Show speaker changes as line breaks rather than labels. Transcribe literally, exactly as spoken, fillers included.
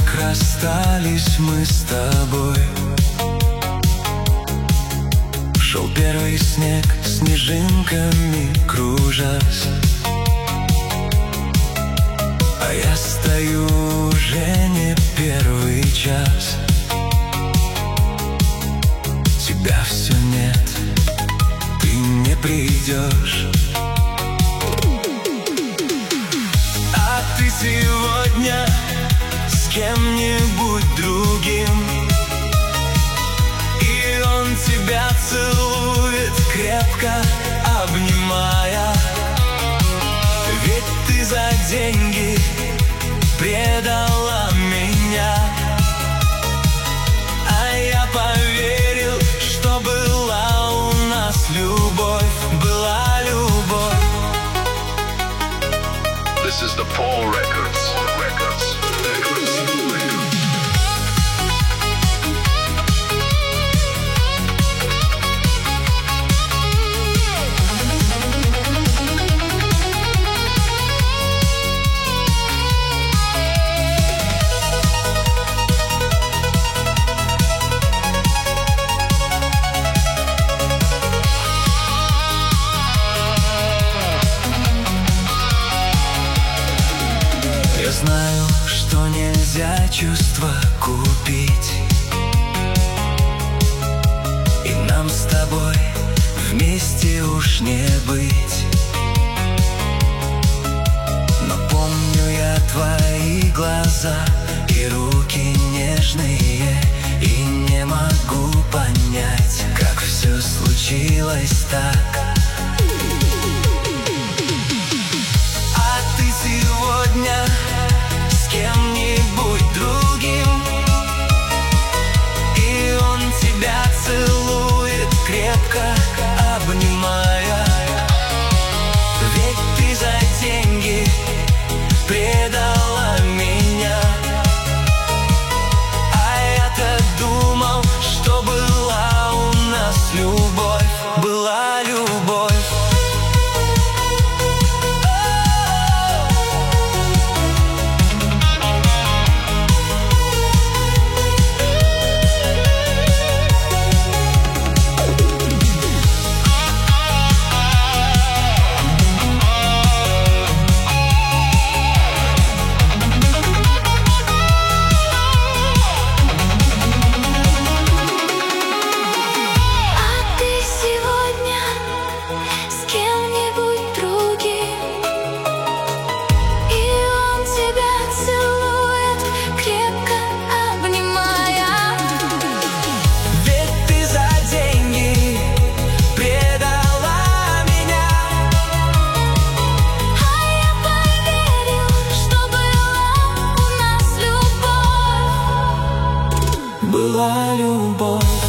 как расстались мы с тобой. Шел первый снег, снежинками кружась, а я стою уже не первый час. Тебя все нет, ты не придешь. А ты сегодня с кем-нибудь другим, и он тебя целует крепко, обнимая. Ведь ты за деньги предала меня, а я поверил, что была у нас любовь, была любовь.
This is the Paul Records. Records. Records.
Я знаю, что нельзя чувства купить, и нам с тобой вместе уж не быть. Но помню я твои глаза и руки нежные, и не могу понять, как все случилось так. А ты сегодня с кем-нибудь другим, и он тебя целует крепко, обнимая. Ведь ты за деньги предала меня, а я-то думал, что была у нас любовь, была любовь. Была любовь.